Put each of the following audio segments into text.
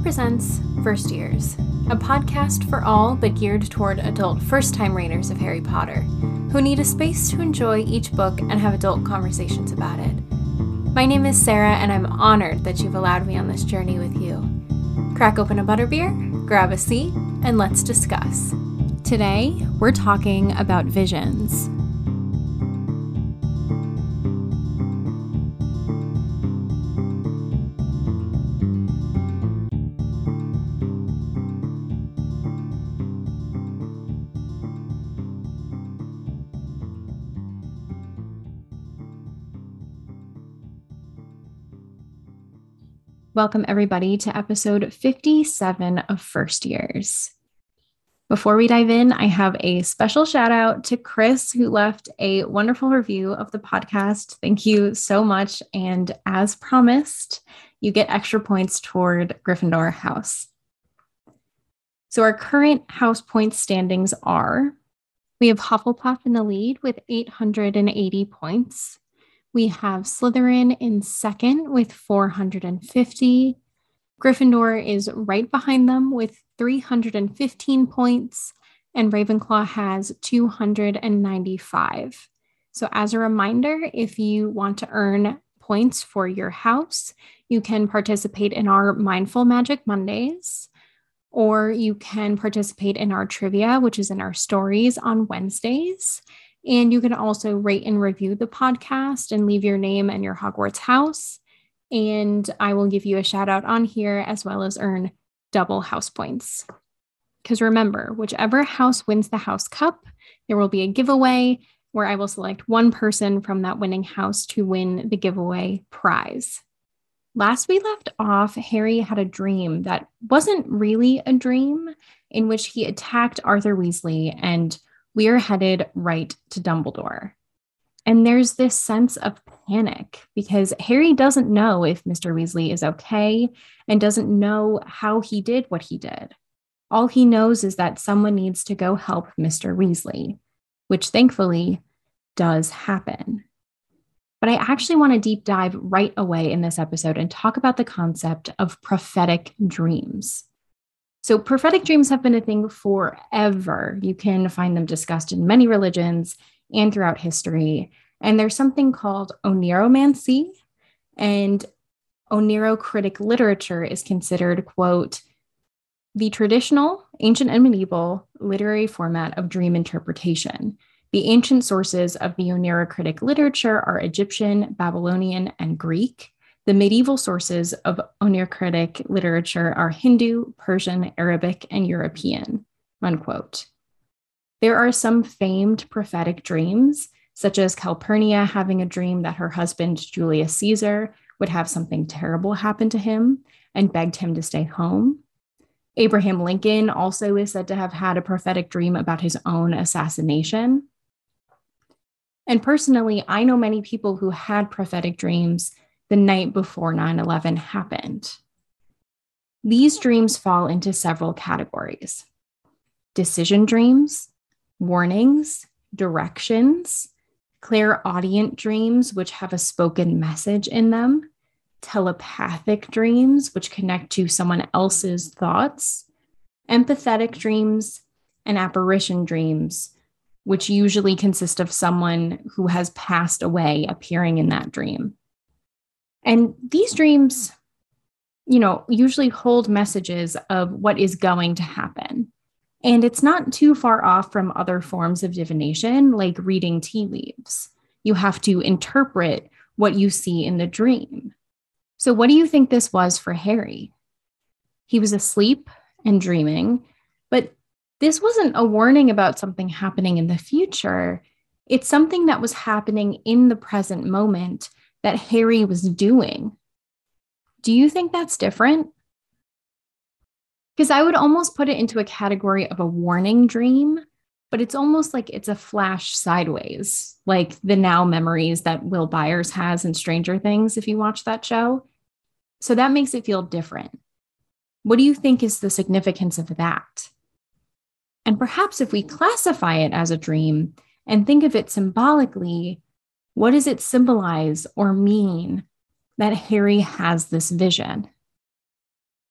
presents First Years, a podcast for all but geared toward adult first-time readers of Harry Potter, who need a space to enjoy each book and have adult conversations about it. My name is Sarah, and I'm honored that you've allowed me on this journey with you. Crack open a butterbeer, grab a seat, and let's discuss. Today, we're talking about visions. Welcome, everybody, to episode 57 of First Years. Before we dive in, I have a special shout out to Chris, who left a wonderful review of the podcast. Thank you so much. And as promised, you get extra points toward Gryffindor House. So our current house point standings are, we have Hufflepuff in the lead with 880 points. We have Slytherin in second with 450. Gryffindor is right behind them with 315 points, and Ravenclaw has 295. So as a reminder, if you want to earn points for your house, you can participate in our Mindful Magic Mondays, or you can participate in our trivia, which is in our stories on Wednesdays. And you can also rate and review the podcast and leave your name and your Hogwarts house. And I will give you a shout out on here, as well as earn double house points. Because remember, whichever house wins the house cup, there will be a giveaway where I will select one person from that winning house to win the giveaway prize. Last we left off, Harry had a dream that wasn't really a dream, in which he attacked Arthur Weasley, and we're headed right to Dumbledore. And there's this sense of panic because Harry doesn't know if Mr. Weasley is okay and doesn't know how he did what he did. All he knows is that someone needs to go help Mr. Weasley, which thankfully does happen. But I actually want to deep dive right away in this episode and talk about the concept of prophetic dreams. So prophetic dreams have been a thing forever. You can find them discussed in many religions and throughout history. And there's something called oniromancy, and oneirocritic literature is considered, quote, the traditional, ancient and medieval literary format of dream interpretation. The ancient sources of the oneirocritic literature are Egyptian, Babylonian, and Greek. The medieval sources of oneirocritic literature are Hindu, Persian, Arabic, and European, unquote. There are some famed prophetic dreams, such as Calpurnia having a dream that her husband, Julius Caesar, would have something terrible happen to him and begged him to stay home. Abraham Lincoln also is said to have had a prophetic dream about his own assassination. And personally, I know many people who had prophetic dreams the night before 9/11 happened. These dreams fall into several categories: decision dreams, warnings, directions, clairaudient dreams, which have a spoken message in them, telepathic dreams, which connect to someone else's thoughts, empathetic dreams, and apparition dreams, which usually consist of someone who has passed away appearing in that dream. And these dreams, usually hold messages of what is going to happen. And it's not too far off from other forms of divination, like reading tea leaves. You have to interpret what you see in the dream. So what do you think this was for Harry? He was asleep and dreaming, but this wasn't a warning about something happening in the future. It's something that was happening in the present moment that Harry was doing. Do you think that's different? Because I would almost put it into a category of a warning dream, but it's almost like it's a flash sideways, like the now memories that Will Byers has in Stranger Things, if you watch that show. So that makes it feel different. What do you think is the significance of that? And perhaps if we classify it as a dream and think of it symbolically, what does it symbolize or mean that Harry has this vision?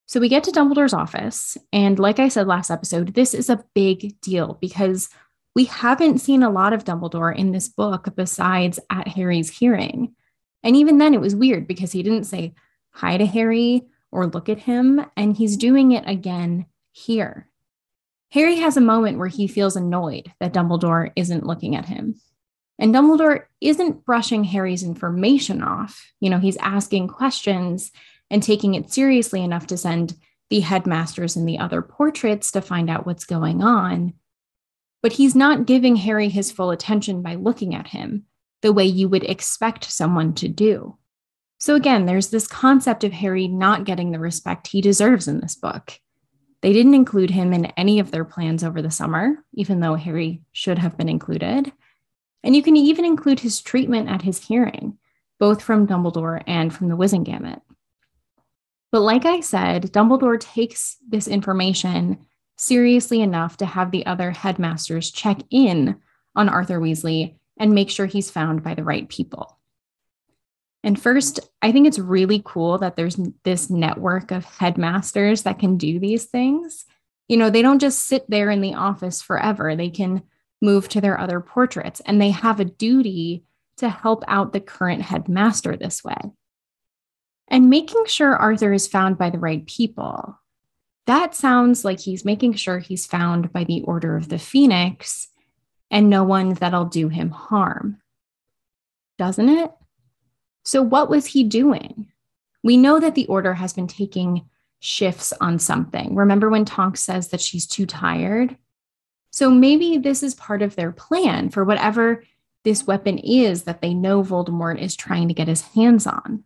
So we get to Dumbledore's office. And like I said last episode, this is a big deal because we haven't seen a lot of Dumbledore in this book besides at Harry's hearing. And even then, it was weird because he didn't say hi to Harry or look at him. And he's doing it again here. Harry has a moment where he feels annoyed that Dumbledore isn't looking at him. And Dumbledore isn't brushing Harry's information off. He's asking questions and taking it seriously enough to send the headmasters and the other portraits to find out what's going on. But he's not giving Harry his full attention by looking at him the way you would expect someone to do. So again, there's this concept of Harry not getting the respect he deserves in this book. They didn't include him in any of their plans over the summer, even though Harry should have been included. And you can even include his treatment at his hearing, both from Dumbledore and from the Wizengamot. But like I said, Dumbledore takes this information seriously enough to have the other headmasters check in on Arthur Weasley and make sure he's found by the right people. And first, I think it's really cool that there's this network of headmasters that can do these things. They don't just sit there in the office forever. They can move to their other portraits, and they have a duty to help out the current headmaster this way. And making sure Arthur is found by the right people, that sounds like he's making sure he's found by the Order of the Phoenix and no one that'll do him harm. Doesn't it? So what was he doing? We know that the Order has been taking shifts on something. Remember when Tonks says that she's too tired? So maybe this is part of their plan for whatever this weapon is that they know Voldemort is trying to get his hands on.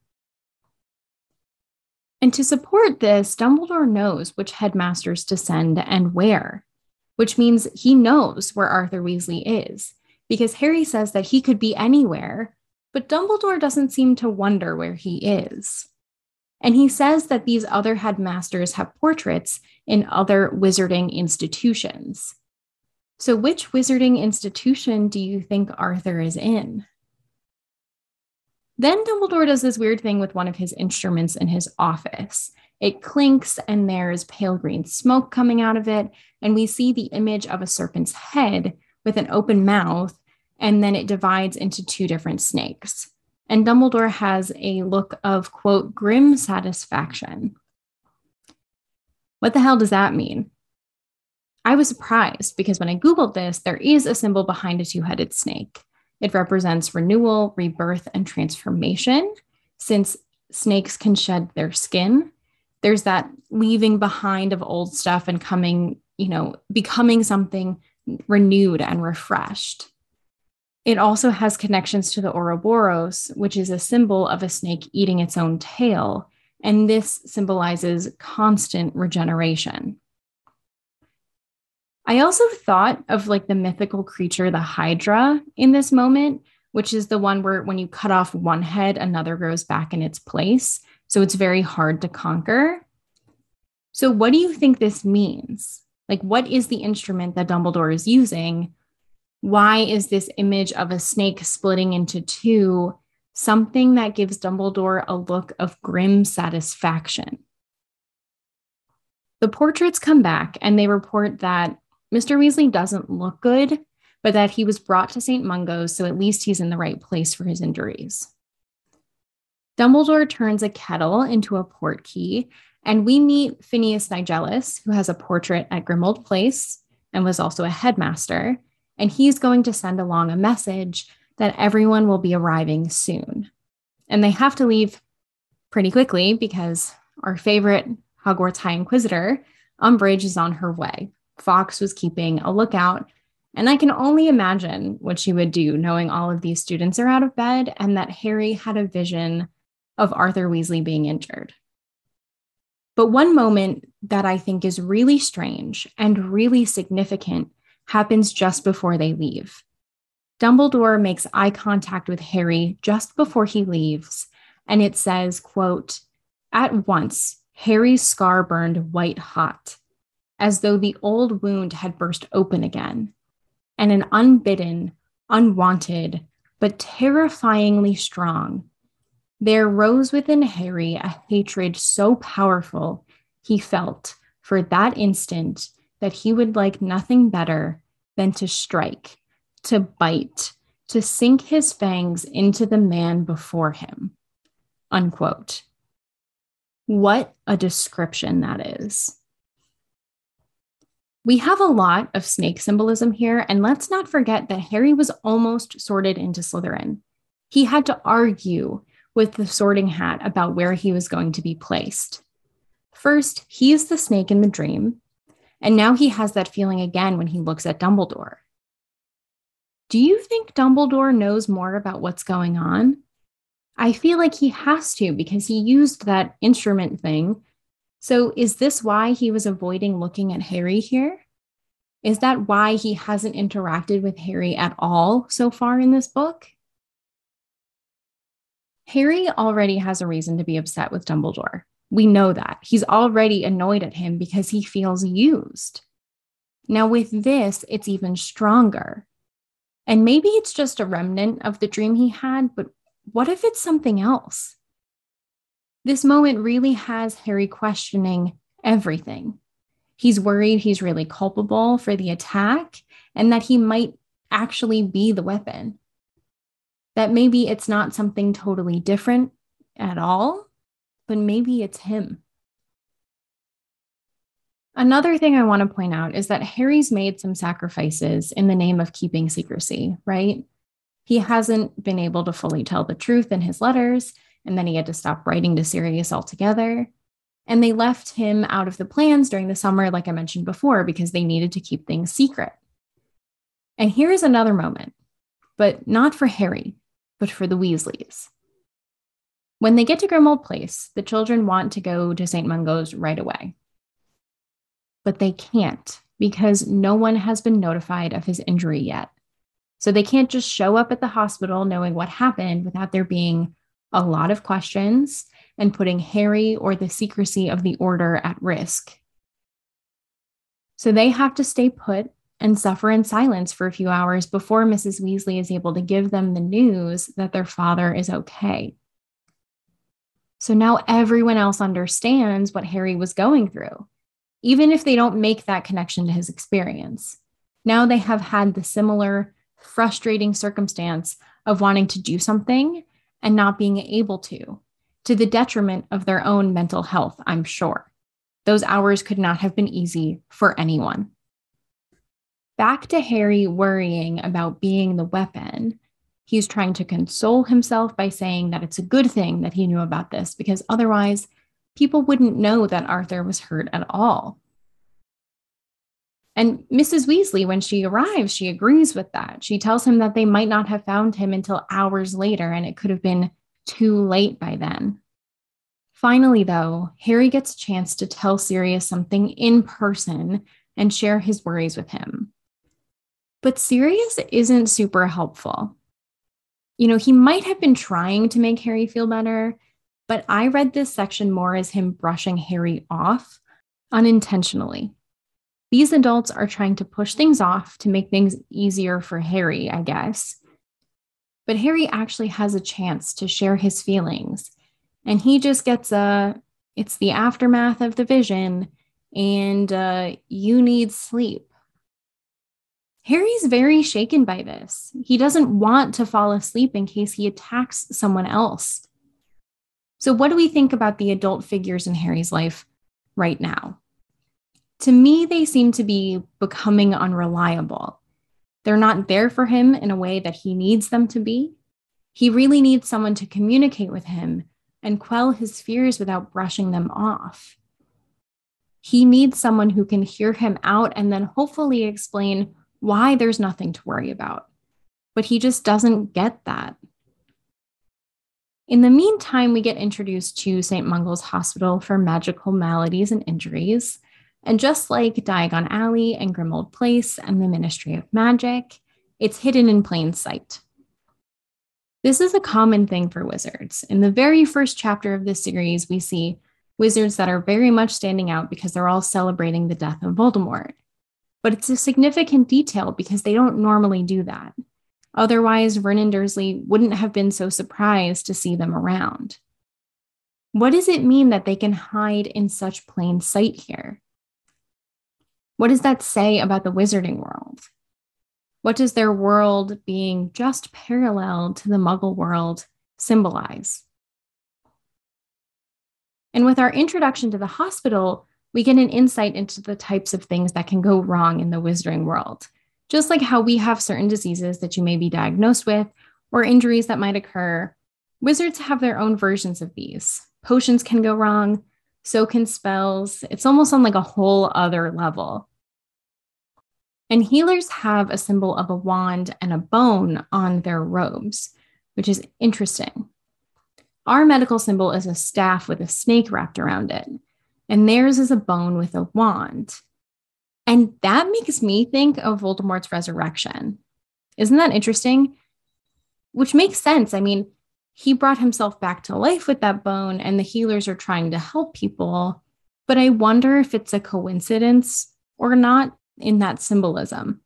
And to support this, Dumbledore knows which headmasters to send and where, which means he knows where Arthur Weasley is, because Harry says that he could be anywhere, but Dumbledore doesn't seem to wonder where he is. And he says that these other headmasters have portraits in other wizarding institutions. So which wizarding institution do you think Arthur is in? Then Dumbledore does this weird thing with one of his instruments in his office. It clinks and there's pale green smoke coming out of it. And we see the image of a serpent's head with an open mouth. And then it divides into two different snakes. And Dumbledore has a look of, quote, grim satisfaction. What the hell does that mean? I was surprised because when I Googled this, there is a symbol behind a two-headed snake. It represents renewal, rebirth, and transformation. Since snakes can shed their skin, there's that leaving behind of old stuff and becoming something renewed and refreshed. It also has connections to the Ouroboros, which is a symbol of a snake eating its own tail. And this symbolizes constant regeneration. I also thought of the mythical creature, the Hydra, in this moment, which is the one where when you cut off one head, another grows back in its place. So it's very hard to conquer. So what do you think this means? What is the instrument that Dumbledore is using? Why is this image of a snake splitting into two something that gives Dumbledore a look of grim satisfaction? The portraits come back and they report that Mr. Weasley doesn't look good, but that he was brought to St. Mungo's, so at least he's in the right place for his injuries. Dumbledore turns a kettle into a portkey, and we meet Phineas Nigellus, who has a portrait at Grimmauld Place and was also a headmaster, and he's going to send along a message that everyone will be arriving soon. And they have to leave pretty quickly because our favorite Hogwarts High Inquisitor, Umbridge, is on her way. Fawkes was keeping a lookout, and I can only imagine what she would do knowing all of these students are out of bed and that Harry had a vision of Arthur Weasley being injured. But one moment that I think is really strange and really significant happens just before they leave. Dumbledore makes eye contact with Harry just before he leaves, and it says, quote, "At once, Harry's scar burned white hot, as though the old wound had burst open again, and an unbidden, unwanted, but terrifyingly strong, there rose within Harry a hatred so powerful he felt for that instant that he would like nothing better than to strike, to bite, to sink his fangs into the man before him. Unquote. What a description that is. We have a lot of snake symbolism here, and let's not forget that Harry was almost sorted into Slytherin. He had to argue with the Sorting Hat about where he was going to be placed. First, he is the snake in the dream, and now he has that feeling again when he looks at Dumbledore. Do you think Dumbledore knows more about what's going on? I feel like he has to because he used that instrument thing. So is this why he was avoiding looking at Harry here? Is that why he hasn't interacted with Harry at all so far in this book? Harry already has a reason to be upset with Dumbledore. We know that. He's already annoyed at him because he feels used. Now with this, it's even stronger. And maybe it's just a remnant of the dream he had, but what if it's something else? This moment really has Harry questioning everything. He's worried he's really culpable for the attack and that he might actually be the weapon. That maybe it's not something totally different at all, but maybe it's him. Another thing I want to point out is that Harry's made some sacrifices in the name of keeping secrecy, right? He hasn't been able to fully tell the truth in his letters, and then he had to stop writing to Sirius altogether. And they left him out of the plans during the summer, like I mentioned before, because they needed to keep things secret. And here's another moment, but not for Harry, but for the Weasleys. When they get to Grimmauld Place, the children want to go to St. Mungo's right away. But they can't because no one has been notified of his injury yet. So they can't just show up at the hospital knowing what happened without there being a lot of questions and putting Harry or the secrecy of the order at risk. So they have to stay put and suffer in silence for a few hours before Mrs. Weasley is able to give them the news that their father is okay. So now everyone else understands what Harry was going through, even if they don't make that connection to his experience. Now they have had the similar frustrating circumstance of wanting to do something and not being able to the detriment of their own mental health, I'm sure. Those hours could not have been easy for anyone. Back to Harry worrying about being the weapon. He's trying to console himself by saying that it's a good thing that he knew about this because otherwise people wouldn't know that Arthur was hurt at all. And Mrs. Weasley, when she arrives, she agrees with that. She tells him that they might not have found him until hours later, and it could have been too late by then. Finally, though, Harry gets a chance to tell Sirius something in person and share his worries with him. But Sirius isn't super helpful. You know, he might have been trying to make Harry feel better, but I read this section more as him brushing Harry off unintentionally. These adults are trying to push things off to make things easier for Harry, I guess. But Harry actually has a chance to share his feelings. And he just gets it's the aftermath of the vision, and you need sleep. Harry's very shaken by this. He doesn't want to fall asleep in case he attacks someone else. So what do we think about the adult figures in Harry's life right now? To me, they seem to be becoming unreliable. They're not there for him in a way that he needs them to be. He really needs someone to communicate with him and quell his fears without brushing them off. He needs someone who can hear him out and then hopefully explain why there's nothing to worry about. But he just doesn't get that. In the meantime, we get introduced to St. Mungo's Hospital for Magical Maladies and Injuries. And just like Diagon Alley and Grimmauld Place and the Ministry of Magic, it's hidden in plain sight. This is a common thing for wizards. In the very first chapter of this series, we see wizards that are very much standing out because they're all celebrating the death of Voldemort. But it's a significant detail because they don't normally do that. Otherwise, Vernon Dursley wouldn't have been so surprised to see them around. What does it mean that they can hide in such plain sight here? What does that say about the wizarding world? What does their world being just parallel to the Muggle world symbolize? And with our introduction to the hospital, we get an insight into the types of things that can go wrong in the wizarding world. Just like how we have certain diseases that you may be diagnosed with or injuries that might occur, wizards have their own versions of these. Potions can go wrong, so can spells. It's almost on like a whole other level. And healers have a symbol of a wand and a bone on their robes, which is interesting. Our medical symbol is a staff with a snake wrapped around it, and theirs is a bone with a wand. And that makes me think of Voldemort's resurrection. Isn't that interesting? Which makes sense. I mean, he brought himself back to life with that bone, and the healers are trying to help people. But I wonder if it's a coincidence or not in that symbolism.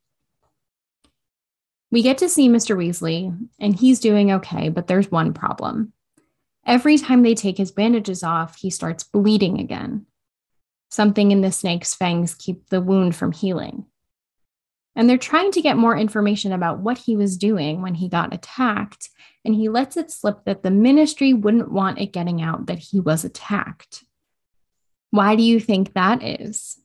We get to see Mr. Weasley, and he's doing okay, but there's one problem. Every time they take his bandages off, he starts bleeding again. Something in the snake's fangs keep the wound from healing. And they're trying to get more information about what he was doing when he got attacked, and he lets it slip that the ministry wouldn't want it getting out that he was attacked. Why do you think that is?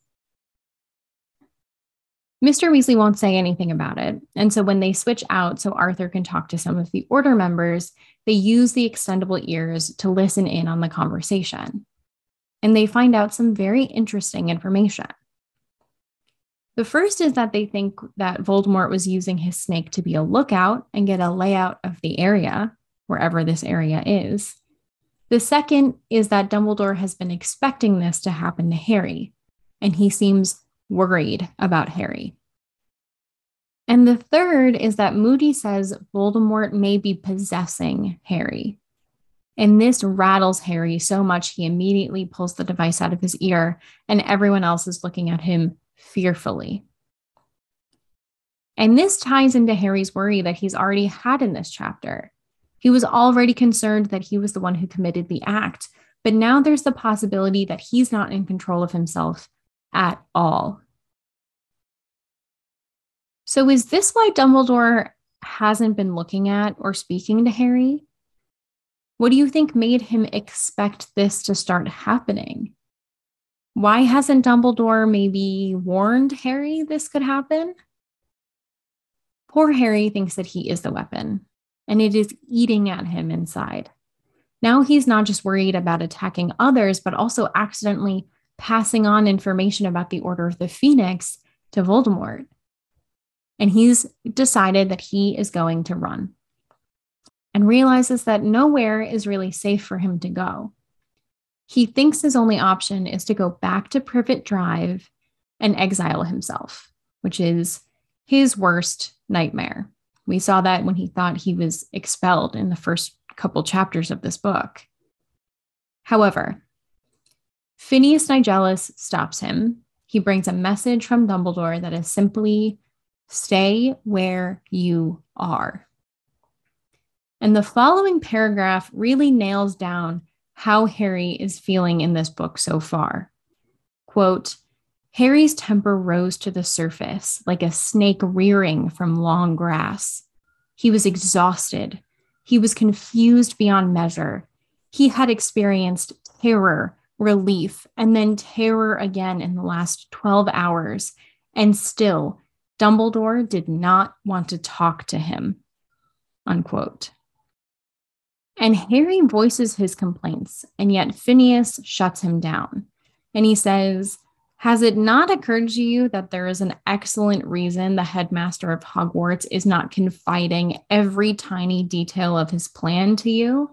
Mr. Weasley won't say anything about it, and so when they switch out so Arthur can talk to some of the Order members, they use the extendable ears to listen in on the conversation. And they find out some very interesting information. The first is that they think that Voldemort was using his snake to be a lookout and get a layout of the area, wherever this area is. The second is that Dumbledore has been expecting this to happen to Harry, and he seems worried about Harry. And the third is that Moody says Voldemort may be possessing Harry. And this rattles Harry so much he immediately pulls the device out of his ear, and everyone else is looking at him fearfully. And this ties into Harry's worry that he's already had in this chapter. He was already concerned that he was the one who committed the act, but now there's the possibility that he's not in control of himself at all. So is this why Dumbledore hasn't been looking at or speaking to Harry? What do you think made him expect this to start happening? Why hasn't Dumbledore maybe warned Harry this could happen? Poor Harry thinks that he is the weapon, and it is eating at him inside. Now he's not just worried about attacking others, but also accidentally passing on information about the Order of the Phoenix to Voldemort. And he's decided that he is going to run and realizes that nowhere is really safe for him to go. He thinks his only option is to go back to Privet Drive and exile himself, which is his worst nightmare. We saw that when he thought he was expelled in the first couple chapters of this book. However, Phineas Nigellus stops him. He brings a message from Dumbledore that is simply, stay where you are. And the following paragraph really nails down how Harry is feeling in this book so far. Quote, Harry's temper rose to the surface like a snake rearing from long grass. He was exhausted. He was confused beyond measure. He had experienced terror, relief, and then terror again in the last 12 hours. And still, Dumbledore did not want to talk to him. Unquote. And Harry voices his complaints, and yet Phineas shuts him down. And he says, has it not occurred to you that there is an excellent reason the headmaster of Hogwarts is not confiding every tiny detail of his plan to you?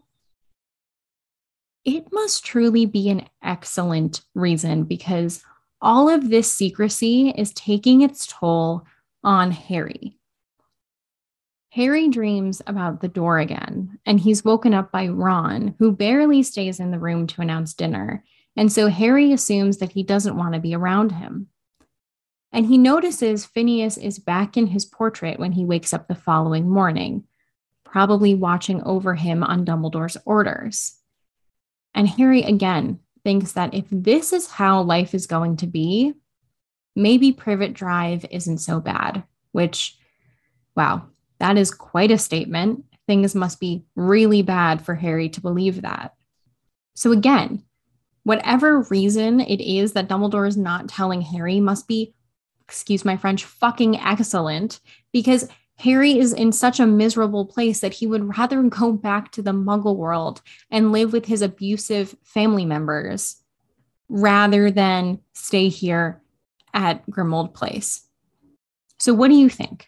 It must truly be an excellent reason, because all of this secrecy is taking its toll on Harry. Harry dreams about the door again, and he's woken up by Ron, who barely stays in the room to announce dinner. And so Harry assumes that he doesn't want to be around him. And he notices Phineas is back in his portrait when he wakes up the following morning, probably watching over him on Dumbledore's orders. And Harry, again, thinks that if this is how life is going to be, maybe Privet Drive isn't so bad, which, wow, that is quite a statement. Things must be really bad for Harry to believe that. So again, whatever reason it is that Dumbledore is not telling Harry must be, excuse my French, fucking excellent, because Harry is in such a miserable place that he would rather go back to the Muggle world and live with his abusive family members rather than stay here at Grimmauld Place. So what do you think?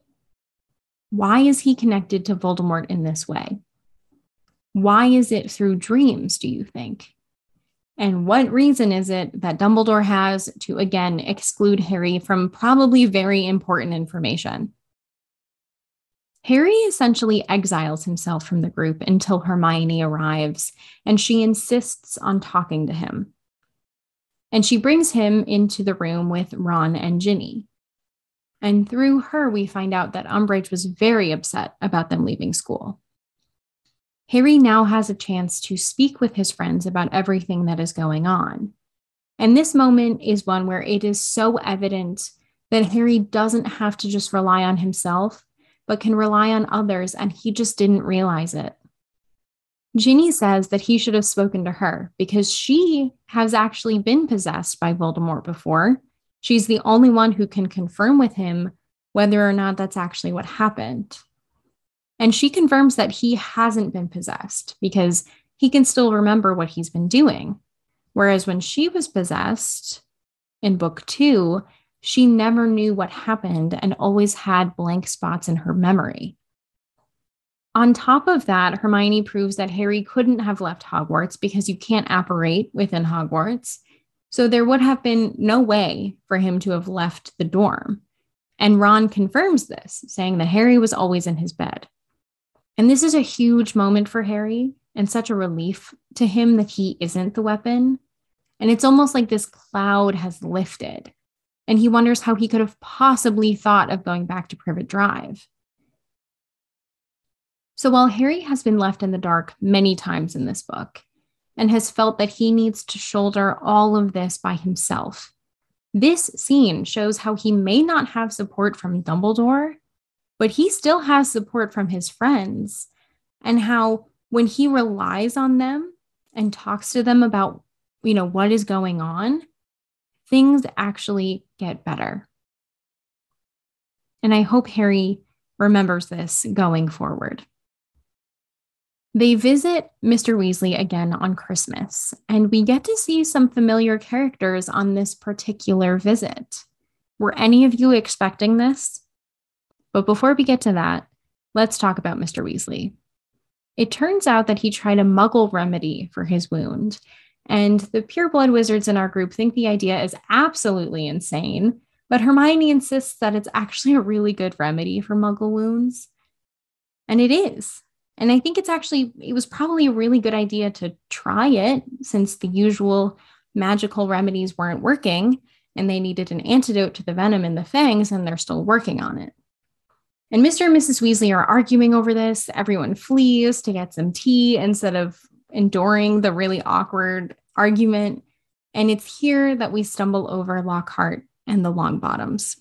Why is he connected to Voldemort in this way? Why is it through dreams, do you think? And what reason is it that Dumbledore has to, again, exclude Harry from probably very important information? Harry essentially exiles himself from the group until Hermione arrives, and she insists on talking to him. And she brings him into the room with Ron and Ginny. And through her, we find out that Umbridge was very upset about them leaving school. Harry now has a chance to speak with his friends about everything that is going on. And this moment is one where it is so evident that Harry doesn't have to just rely on himself, but can rely on others, and he just didn't realize it. Ginny says that he should have spoken to her because she has actually been possessed by Voldemort before. She's the only one who can confirm with him whether or not that's actually what happened. And she confirms that he hasn't been possessed because he can still remember what he's been doing. Whereas when she was possessed in book 2, she never knew what happened and always had blank spots in her memory. On top of that, Hermione proves that Harry couldn't have left Hogwarts because you can't apparate within Hogwarts. So there would have been no way for him to have left the dorm. And Ron confirms this, saying that Harry was always in his bed. And this is a huge moment for Harry and such a relief to him that he isn't the weapon. And it's almost like this cloud has lifted. And he wonders how he could have possibly thought of going back to Privet Drive. So while Harry has been left in the dark many times in this book and has felt that he needs to shoulder all of this by himself, this scene shows how he may not have support from Dumbledore, but he still has support from his friends, and how when he relies on them and talks to them about, what is going on, things actually get better. And I hope Harry remembers this going forward. They visit Mr. Weasley again on Christmas, and we get to see some familiar characters on this particular visit. Were any of you expecting this? But before we get to that, let's talk about Mr. Weasley. It turns out that he tried a Muggle remedy for his wound, and the pureblood wizards in our group think the idea is absolutely insane, but Hermione insists that it's actually a really good remedy for Muggle wounds. And it is. And I think it was probably a really good idea to try it since the usual magical remedies weren't working and they needed an antidote to the venom in the fangs, and they're still working on it. And Mr. and Mrs. Weasley are arguing over this. Everyone flees to get some tea instead of enduring the really awkward argument. And it's here that we stumble over Lockhart and the Longbottoms.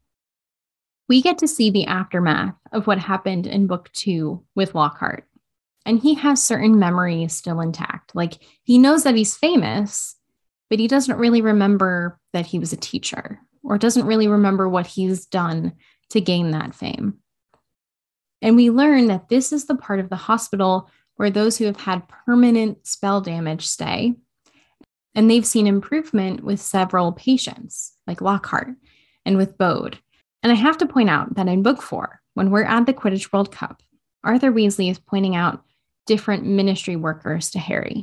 We get to see the aftermath of what happened in book 2 with Lockhart. And he has certain memories still intact. Like, he knows that he's famous, but he doesn't really remember that he was a teacher, or doesn't really remember what he's done to gain that fame. And we learn that this is the part of the hospital where those who have had permanent spell damage stay. And they've seen improvement with several patients, like Lockhart and with Bode. And I have to point out that in book 4, when we're at the Quidditch World Cup, Arthur Weasley is pointing out different ministry workers to Harry.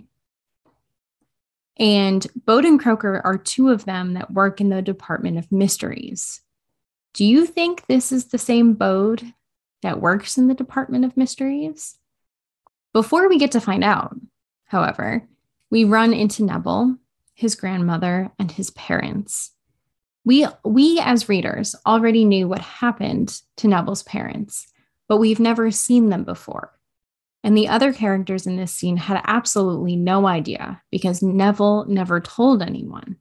And Bode and Croaker are 2 of them that work in the Department of Mysteries. Do you think this is the same Bode that works in the Department of Mysteries? Before we get to find out, however, we run into Neville, his grandmother, and his parents. We as readers already knew what happened to Neville's parents, but we've never seen them before. And the other characters in this scene had absolutely no idea because Neville never told anyone.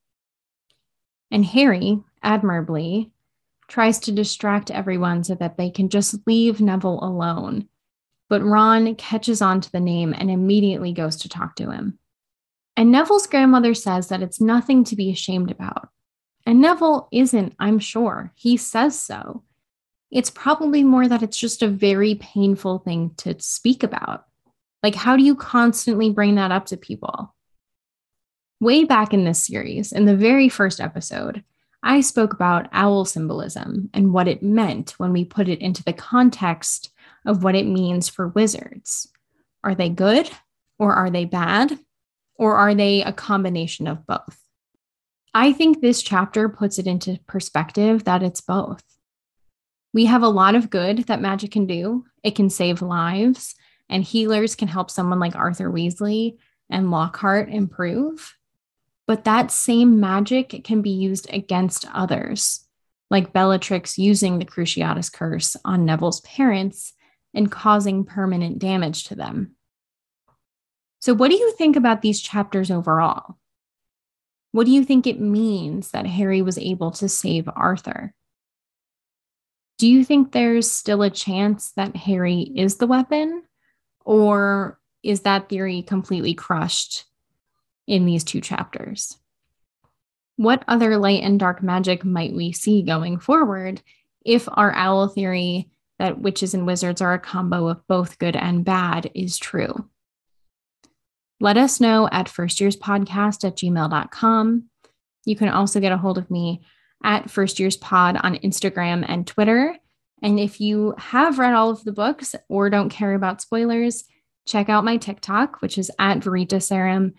And Harry, admirably, tries to distract everyone so that they can just leave Neville alone. But Ron catches on to the name and immediately goes to talk to him. And Neville's grandmother says that it's nothing to be ashamed about. And Neville isn't, I'm sure. He says so. It's probably more that it's just a very painful thing to speak about. Like, how do you constantly bring that up to people? Way back in this series, in the very first episode, I spoke about owl symbolism and what it meant when we put it into the context of what it means for wizards. Are they good or are they bad? Or are they a combination of both? I think this chapter puts it into perspective that it's both. We have a lot of good that magic can do. It can save lives, and healers can help someone like Arthur Weasley and Lockhart improve. But that same magic can be used against others, like Bellatrix using the Cruciatus Curse on Neville's parents and causing permanent damage to them. So what do you think about these chapters overall? What do you think it means that Harry was able to save Arthur? Do you think there's still a chance that Harry is the weapon? Or is that theory completely crushed in these two chapters? What other light and dark magic might we see going forward if our owl theory that witches and wizards are a combo of both good and bad is true? Let us know at firstyearspodcast@gmail.com. You can also get a hold of me at firstyearspod on Instagram and Twitter. And if you have read all of the books or don't care about spoilers, check out my TikTok, which is at Veritasarum,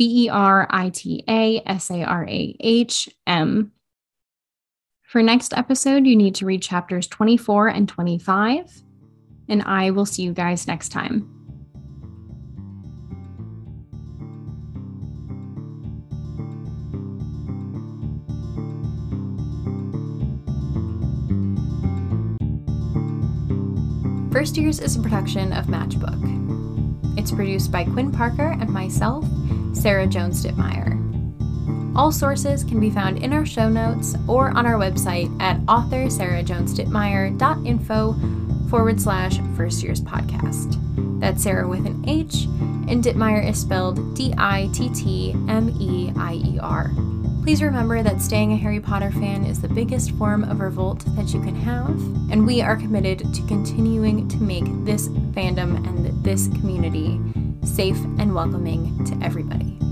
VERITASARAHM. For next episode, you need to read chapters 24 and 25. And I will see you guys next time. First Years is a production of Matchbook. It's produced by Quinn Parker and myself, Sarah Jones Dittmeyer. All sources can be found in our show notes or on our website at authorSarahJonesDittmeyer.info/First Years Podcast. That's Sarah with an H, and Dittmeyer is spelled Dittmeier. Please remember that staying a Harry Potter fan is the biggest form of revolt that you can have, and we are committed to continuing to make this fandom and this community safe and welcoming to everybody.